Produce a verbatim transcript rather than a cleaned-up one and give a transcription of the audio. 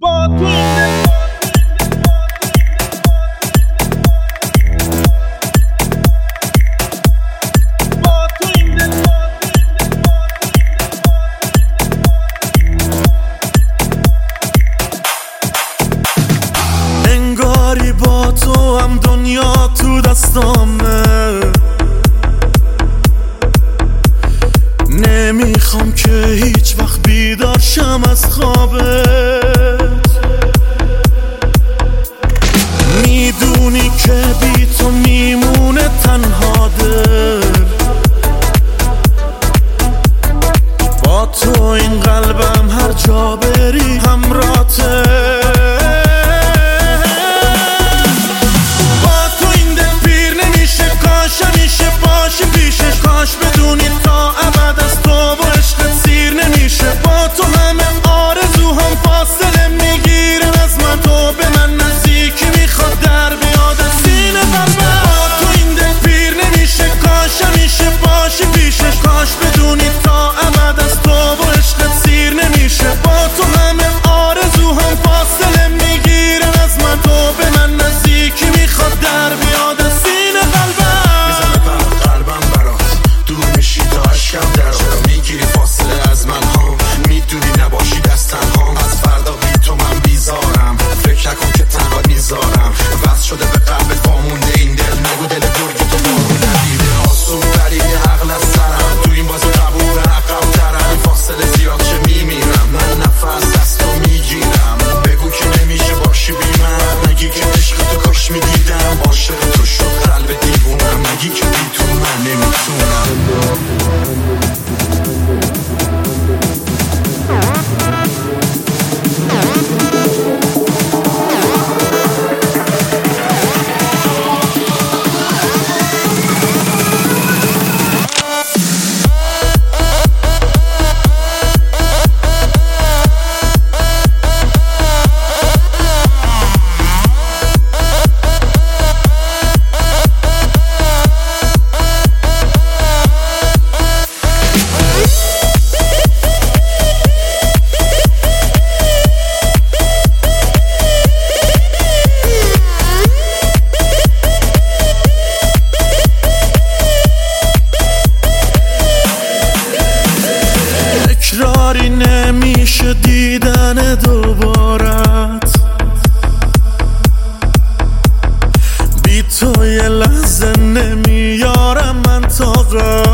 با تو این انگاری با تو هم دنیا تو دستامه، نمیخوام که هیچ وقت بیدار شم از خوابت. میدونی که بی تو میمونه تنها دل، با تو این قلبم هر جا بری همراته. با تو این دل پیر نمیشه، کاش همیشه باشی پیشش، کاش بدونی تا ابد از تو و عشقت سیر نمیشه. با تو همه آرزوهام فاصله میگیرن از من، تو به من نزدیکی میخواد در بیاد از سینه قلبم. با تو این دل پیر نمیشه، کاش همیشه باشی پیشش، کاش بدونی تا ابد از تو و عشقت سیر نمیشه. با تو همه آرزوهام فاصله میگیرن از من، تو به من نزدیکی میخواد در بیاد از سینه قلبم. میزنه برق قلبم برات، دور میشی تا عشقم درات، میگیری فاصله از من ها، میدونی نباشی دست تنها. از فردا بی تو من بیزارم، فکر نکن که تنها میذارم. وصل شده به قلبت وامونده این دل، نگو دل گرگی تو بارون ندیده. آسون بریده عقل از سرم، تو این بازی قبول عقب ترم. فاصله زیاد چه میمیرم، من نفس از تو میگیرم. بگو که نمیشه باشی بی من، نگی که عشق تو کاش میدیدم. عاشق تو شد قلب دیوونم، نگی که بی تو من نمیتونم. تکراری نمیشه دیدن دوبارت، بی تو یه لحظه نمیارم من طاقت.